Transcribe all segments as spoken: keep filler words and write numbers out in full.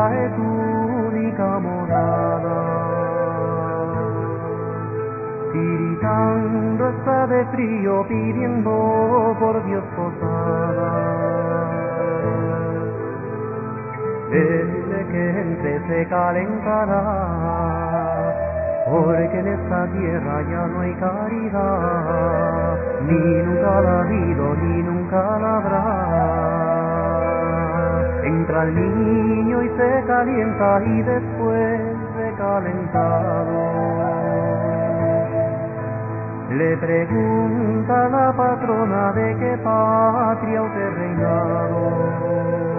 trae tu única morada. Tiritando está de frío, pidiendo por Dios posada. Decirle que entre se calentará, porque en esta tierra ya no hay caridad, ni nunca la ha habido, ni nunca la habrá. Entra el niño y se calienta, y después de calentado le pregunta a la patrona de qué patria o qué reinado.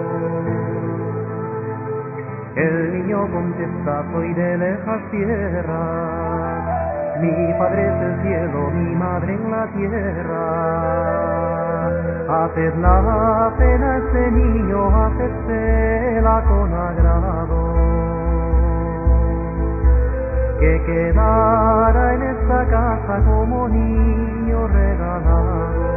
El niño contesta: soy de lejas tierras, mi padre es el cielo, mi madre en la tierra. Haced la pena a este niño, hacedla con agrado, que quedara en esta casa como niño regalado.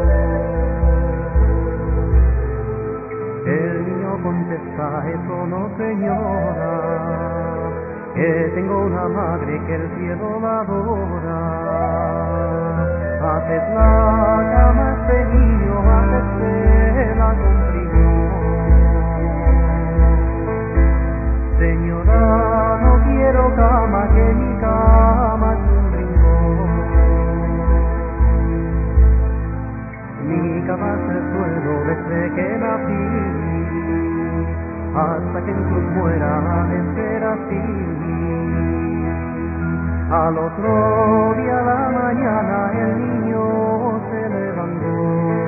El niño contesta: eso no, señora, que tengo una madre que el cielo la adora. Haced la cama a este niño, hacedla con primor. Señora, no quiero cama, que mi cama es un rincón. Mi cama es el suelo desde que nací, hasta que en cruz muera de ser así. Al otro día a la mañana el niño se levantó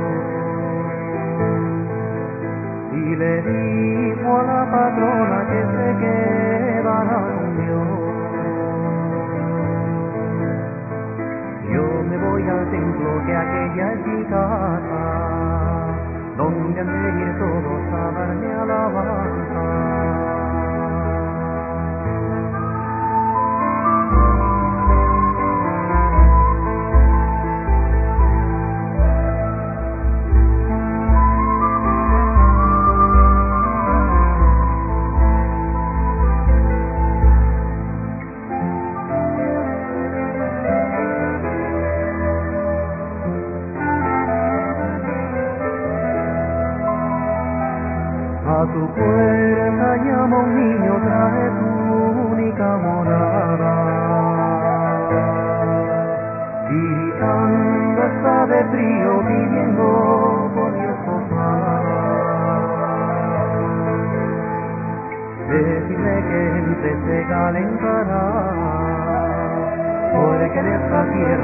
y le dijo a la patrona que se quedara con Dios. Yo me voy al templo, que aquella es mi casa, donde han de ir todos a darme alabanza. A tu puerta llama un niño, trae tu única morada. Gritando está de frío, pidiendo por Dios posada. Decirle que entre se calentará, porque en esta tierra